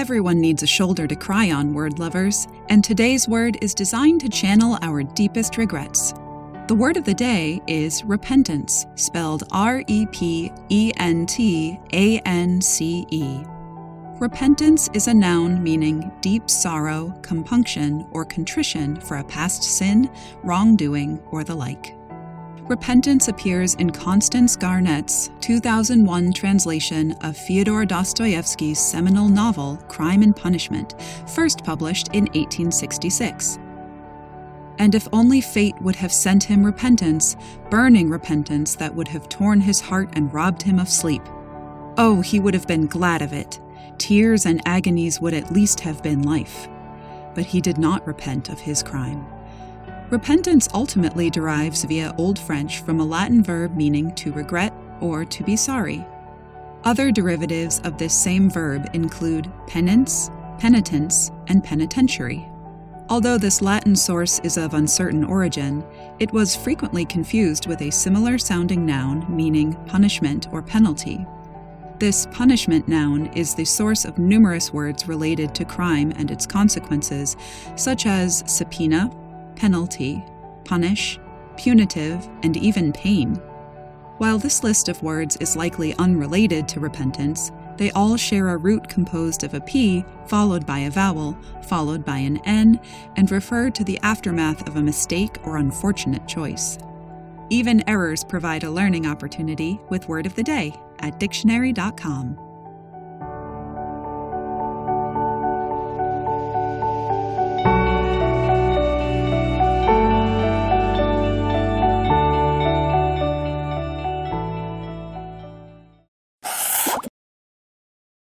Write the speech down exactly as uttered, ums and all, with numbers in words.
Everyone needs a shoulder to cry on, word lovers, and today's word is designed to channel our deepest regrets. The word of the day is repentance, spelled R E P E N T A N C E. Repentance is a noun meaning deep sorrow, compunction, or contrition for a past sin, wrongdoing, or the like. Repentance appears in Constance Garnett's two thousand one translation of Fyodor Dostoevsky's seminal novel Crime and Punishment, first published in eighteen sixty-six. And if only fate would have sent him repentance, burning repentance that would have torn his heart and robbed him of sleep. Oh, he would have been glad of it. Tears and agonies would at least have been life. But he did not repent of his crime. Repentance ultimately derives via Old French from a Latin verb meaning to regret or to be sorry. Other derivatives of this same verb include penance, penitence, and penitentiary. Although this Latin source is of uncertain origin, it was frequently confused with a similar-sounding noun meaning punishment or penalty. This punishment noun is the source of numerous words related to crime and its consequences, such as subpoena, penalty, punish, punitive, and even pain. While this list of words is likely unrelated to repentance, they all share a root composed of a P followed by a vowel, followed by an N, and refer to the aftermath of a mistake or unfortunate choice. Even errors provide a learning opportunity with Word of the Day at dictionary dot com.